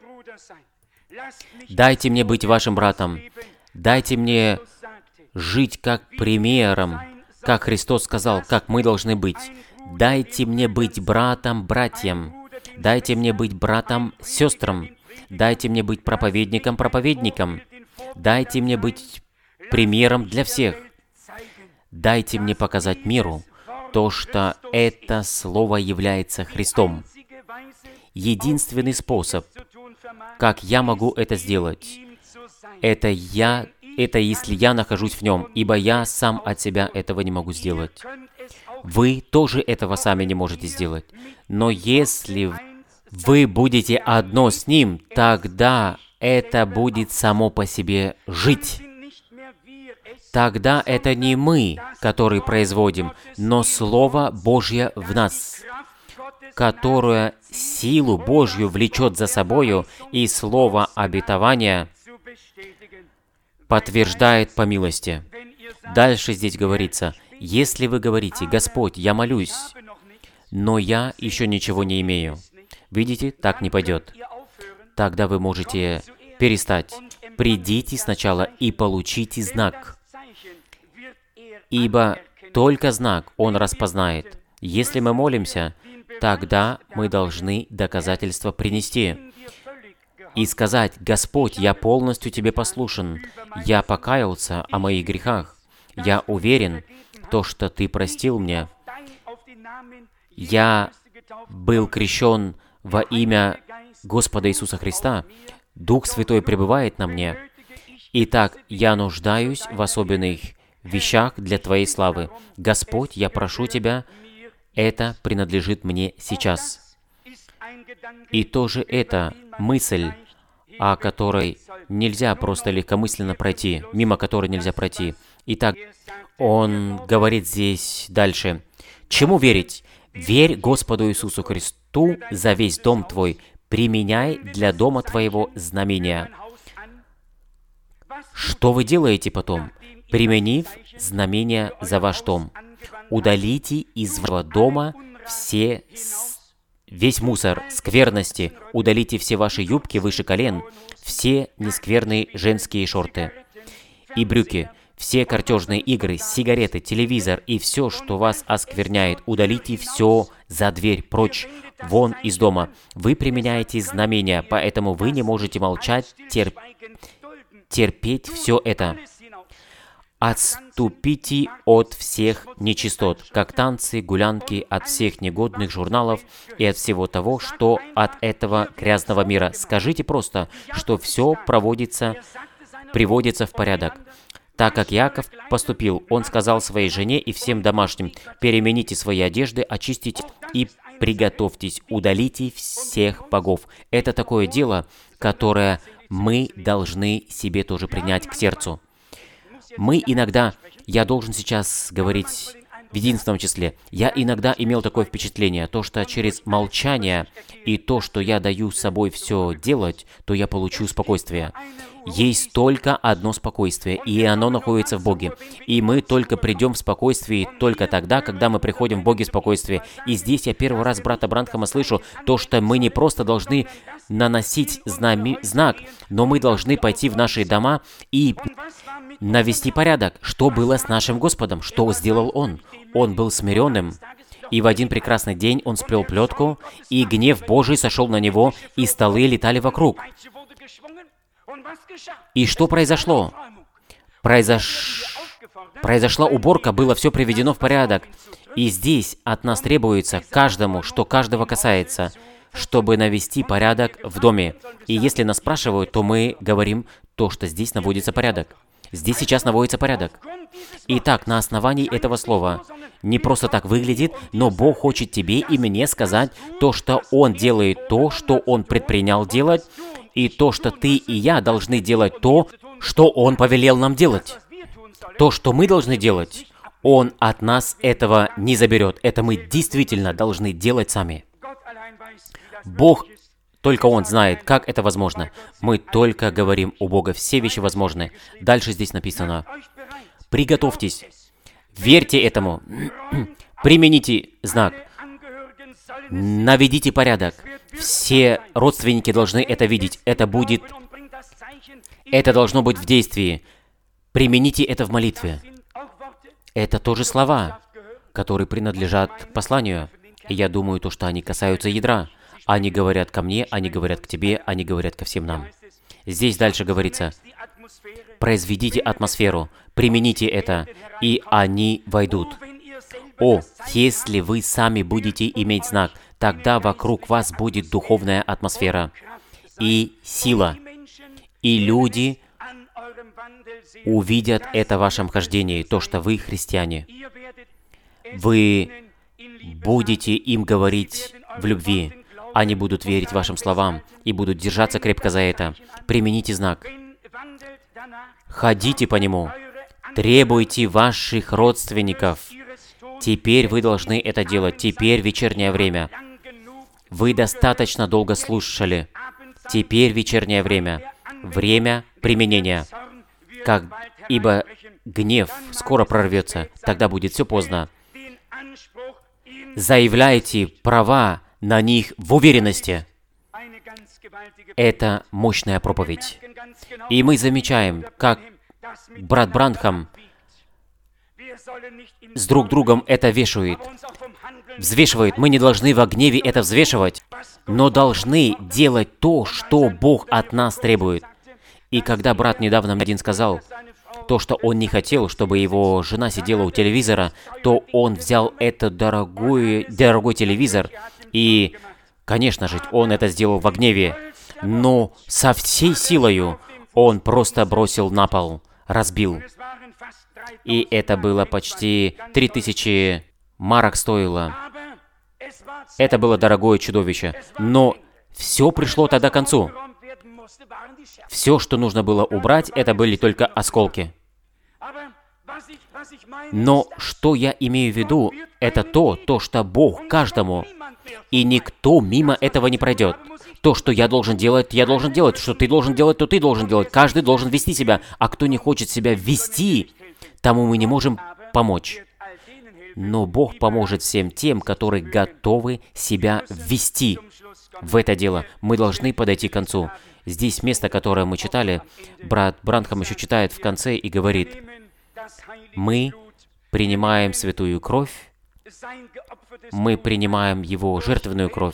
«Дайте мне быть вашим братом, дайте мне жить как примером, как Христос сказал, как мы должны быть. Дайте мне быть братом, братьям, дайте мне быть братом, сестрам, дайте мне быть проповедником, проповедником, дайте мне быть примером для всех. Дайте мне показать миру то, что это Слово является Христом». Единственный способ, как я могу это сделать, это я, это если я нахожусь в Нем, ибо я сам от себя этого не могу сделать. Вы тоже этого сами не можете сделать. Но если вы будете одно с Ним, тогда это будет само по себе жить. Тогда это не мы, которые производим, но Слово Божье в нас, которое силу Божью влечет за собою, и слово обетования подтверждает по милости. Дальше здесь говорится, если вы говорите: «Господь, я молюсь, но я еще ничего не имею». Видите, так не пойдет. Тогда вы можете перестать. Придите сначала и получите знак. Ибо только знак Он распознает. Если мы молимся, тогда мы должны доказательства принести и сказать: «Господь, я полностью Тебе послушен, я покаялся о моих грехах, я уверен, то, что Ты простил мне, я был крещен во имя Господа Иисуса Христа, Дух Святой пребывает на мне. Итак, я нуждаюсь в особенных вещах для Твоей славы. Господь, я прошу Тебя, это принадлежит мне сейчас. И тоже это мысль, о которой нельзя просто легкомысленно пройти, мимо которой нельзя пройти. Итак, он говорит здесь дальше. Чему верить? Верь Господу Иисусу Христу за весь дом твой, применяй для дома твоего знамения. Что вы делаете потом? Применив знамения за ваш дом, удалите из вашего дома все, весь мусор, скверности, удалите все ваши юбки выше колен, все нескверные женские шорты и брюки, все картежные игры, сигареты, телевизор и все, что вас оскверняет, удалите все за дверь, прочь, вон из дома. Вы применяете знамения, поэтому вы не можете молчать, терп... терпеть все это. Отступите от всех нечистот, как танцы, гулянки, от всех негодных журналов и от всего того, что от этого грязного мира. Скажите просто, что все проводится, приводится в порядок. Так как Иаков поступил, он сказал своей жене и всем домашним: «Перемените свои одежды, очистите и приготовьтесь, удалите всех богов». Это такое дело, которое мы должны себе тоже принять к сердцу. Мы иногда, я должен сейчас говорить в единственном числе, я иногда имел такое впечатление, то, что через молчание и то, что я даю с собой все делать, то я получу спокойствие. Есть только одно спокойствие, и оно находится в Боге. И мы только придем в спокойствие только тогда, когда мы приходим в Боге в спокойствие. И здесь я первый раз брата Бранхама слышу то, что мы не просто должны наносить знами, знак, но мы должны пойти в наши дома и навести порядок. Что было с нашим Господом? Что сделал Он? Он был смиренным. И в один прекрасный день Он сплел плетку, и гнев Божий сошел на Него, и столы летали вокруг. И что произошло? Произош... Произошла уборка, было все приведено в порядок. И здесь от нас требуется каждому, что каждого касается, чтобы навести порядок в доме. И если нас спрашивают, то мы говорим то, что здесь наводится порядок. Здесь сейчас наводится порядок. Итак, на основании этого слова не просто так выглядит, но Бог хочет тебе и мне сказать то, что Он делает то, что Он предпринял делать, и то, что ты и я должны делать то, что Он повелел нам делать. То, что мы должны делать, Он от нас этого не заберет. Это мы действительно должны делать сами. Бог, только Он знает, как это возможно. Мы только говорим у Бога, все вещи возможны. Дальше здесь написано: «Приготовьтесь, верьте этому, примените знак, наведите порядок». Все родственники должны это видеть. Это будет... Это должно быть в действии. Примените это в молитве. Это тоже слова, которые принадлежат посланию. И я думаю, то, что они касаются ядра. Они говорят ко мне, они говорят к тебе, они говорят ко всем нам. Здесь дальше говорится: произведите атмосферу, примените это, и они войдут. О, если вы сами будете иметь знак, тогда вокруг вас будет духовная атмосфера и сила. И люди увидят это в вашем хождении, то, что вы христиане. Вы будете им говорить в любви. Они будут верить вашим словам и будут держаться крепко за это. Примените знак. Ходите по нему. Требуйте ваших родственников. Теперь вы должны это делать. Теперь вечернее время. Вы достаточно долго слушали. Теперь вечернее время. Время применения. Как... Ибо гнев скоро прорвется. Тогда будет все поздно. Заявляйте права на них в уверенности. Это мощная проповедь. И мы замечаем, как брат Бранхам с друг другом это вешает, взвешивает. Мы не должны во гневе это взвешивать, но должны делать то, что Бог от нас требует. И когда брат недавно мне один сказал, то, что он не хотел, чтобы его жена сидела у телевизора, то он взял этот дорогой, дорогой телевизор, и, конечно же, он это сделал во гневе. но со всей силою он просто бросил на пол, разбил. И это было почти три тысячи марок стоило. Это было дорогое чудовище. Но все пришло тогда к концу. Все, что нужно было убрать, это были только осколки. Но что я имею в виду, это то, то, что Бог каждому, и никто мимо этого не пройдет. То, что я должен делать, я должен делать. Что ты должен делать, то ты должен делать. Каждый должен вести себя. А кто не хочет себя вести, тому мы не можем помочь. Но Бог поможет всем тем, которые готовы себя ввести в это дело. Мы должны подойти к концу. Здесь место, которое мы читали, брат Бранхам еще читает в конце и говорит: мы принимаем святую кровь, мы принимаем Его жертвенную кровь,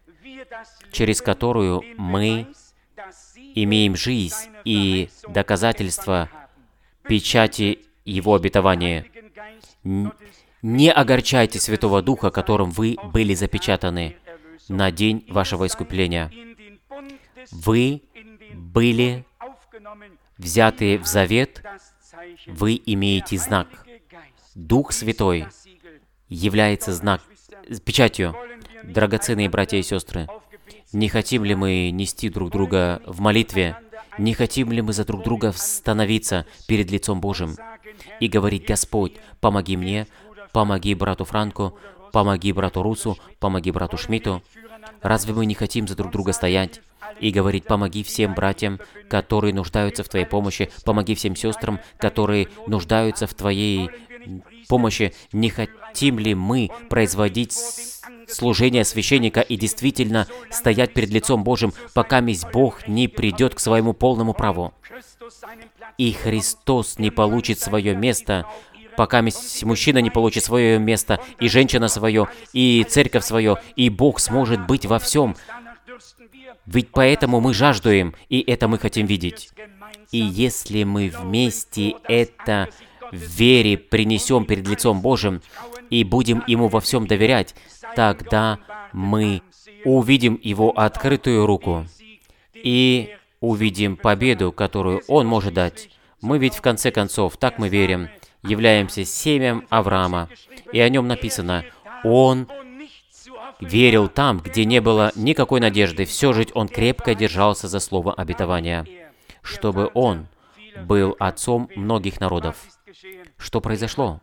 через которую мы имеем жизнь и доказательство печати Его обетования. Не огорчайте Святого Духа, которым вы были запечатаны на день вашего искупления. Вы были взяты в завет, вы имеете знак. Дух Святой является знак, печатью. Драгоценные братья и сестры, не хотим ли мы нести друг друга в молитве? Не хотим ли мы за друг друга становиться перед лицом Божьим и говорить: Господь, помоги мне, помоги брату Франку, помоги брату Русу, помоги брату Шмидту? Разве мы не хотим за друг друга стоять и говорить: помоги всем братьям, которые нуждаются в Твоей помощи, помоги всем сестрам, которые нуждаются в Твоей помощи? Не хотим ли мы производить служение священника и действительно стоять перед лицом Божьим, пока месть Бог не придет к своему полному праву? И Христос не получит свое место, пока мужчина не получит свое место, и женщина свое, и церковь свое, и Бог сможет быть во всем. Ведь поэтому мы жаждуем, и это мы хотим видеть. И если мы вместе это в вере принесем перед лицом Божьим и будем Ему во всем доверять, тогда мы увидим Его открытую руку и увидим победу, которую Он может дать. Мы ведь в конце концов, так мы верим, являемся семенем Авраама, и о нем написано: он верил там, где не было никакой надежды, все же он крепко держался за слово обетования, чтобы он был отцом многих народов. Что произошло?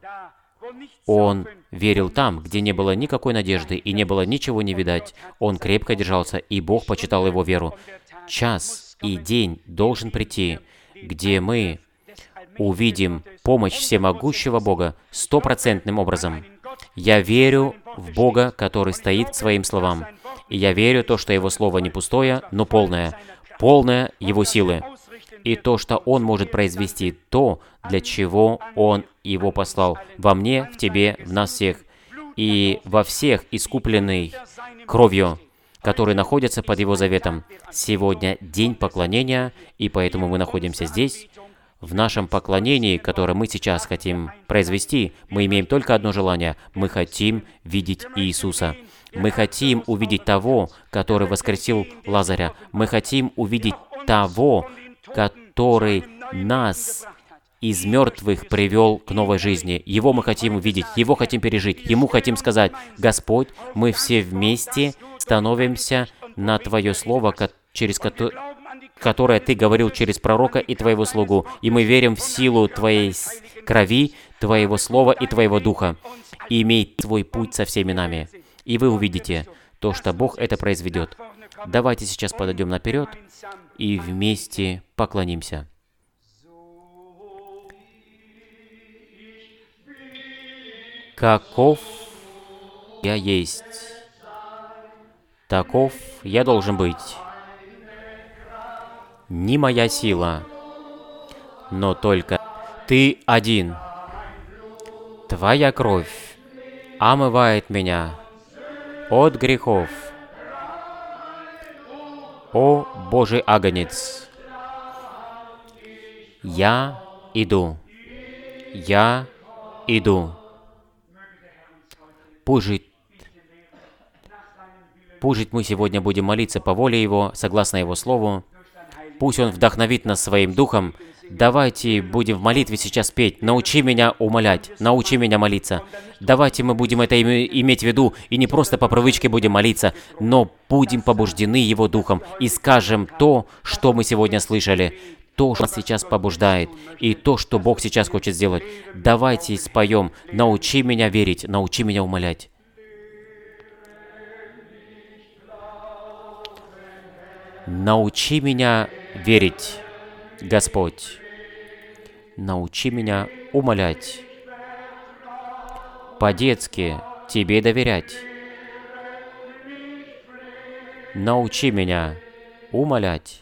Он верил там, где не было никакой надежды и не было ничего не видать. Он крепко держался, и Бог почитал его веру. Час и день должен прийти, где мы увидим помощь всемогущего Бога стопроцентным образом. Я верю в Бога, который стоит к своим словам. И я верю в то, что Его Слово не пустое, но полное. Полное Его силы. И то, что Он может произвести то, для чего Он Его послал. Во мне, в тебе, в нас всех. И во всех искупленных кровью, которые находятся под Его заветом. Сегодня день поклонения, и поэтому мы находимся здесь. В нашем поклонении, которое мы сейчас хотим произвести, мы имеем только одно желание. Мы хотим видеть Иисуса. Мы хотим увидеть того, который воскресил Лазаря. Мы хотим увидеть того, который нас из мертвых привел к новой жизни. Его мы хотим увидеть, Его хотим пережить. Ему хотим сказать: Господь, мы все вместе становимся на Твое Слово, через которое... которое Ты говорил через пророка и Твоего слугу, и мы верим в силу Твоей крови, Твоего Слова и Твоего Духа, и имей Твой путь со всеми нами. И вы увидите то, что Бог это произведет. Давайте сейчас подойдем наперед и вместе поклонимся. Каков я есть, таков я должен быть. Не моя сила, но только Ты один. Твоя кровь омывает меня от грехов. О Божий Агнец, я иду, я иду. Пусть же Пусть мы сегодня будем молиться по воле Его, согласно Его Слову. Пусть Он вдохновит нас Своим Духом. Давайте будем в молитве сейчас петь. Научи меня умолять, научи меня молиться. Давайте мы будем это иметь в виду, и не просто по привычке будем молиться, но будем побуждены Его Духом и скажем то, что мы сегодня слышали, то, что нас сейчас побуждает, и то, что Бог сейчас хочет сделать. Давайте споем «Научи меня верить, научи меня умолять». Научи меня верить, Господь. Научи меня умолять. По-детски Тебе доверять. Научи меня умолять.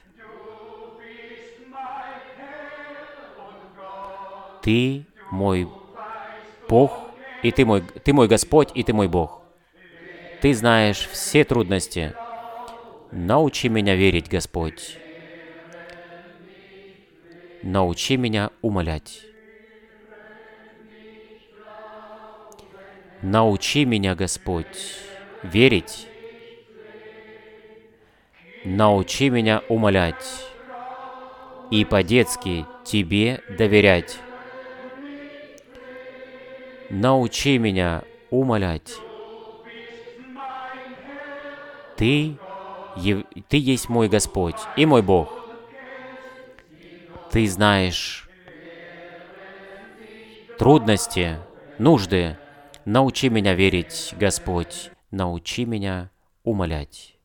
Ты мой Бог, и Ты мой, Ты мой Господь, и Ты мой Бог. Ты знаешь все трудности. Научи меня верить, Господь. Научи меня умолять. Научи меня, Господь, верить. Научи меня умолять и по-детски Тебе доверять. Научи меня умолять. Ты, Ты есть мой Господь и мой Бог. Ты знаешь трудности, нужды. Научи меня верить, Господь. Научи меня умолять.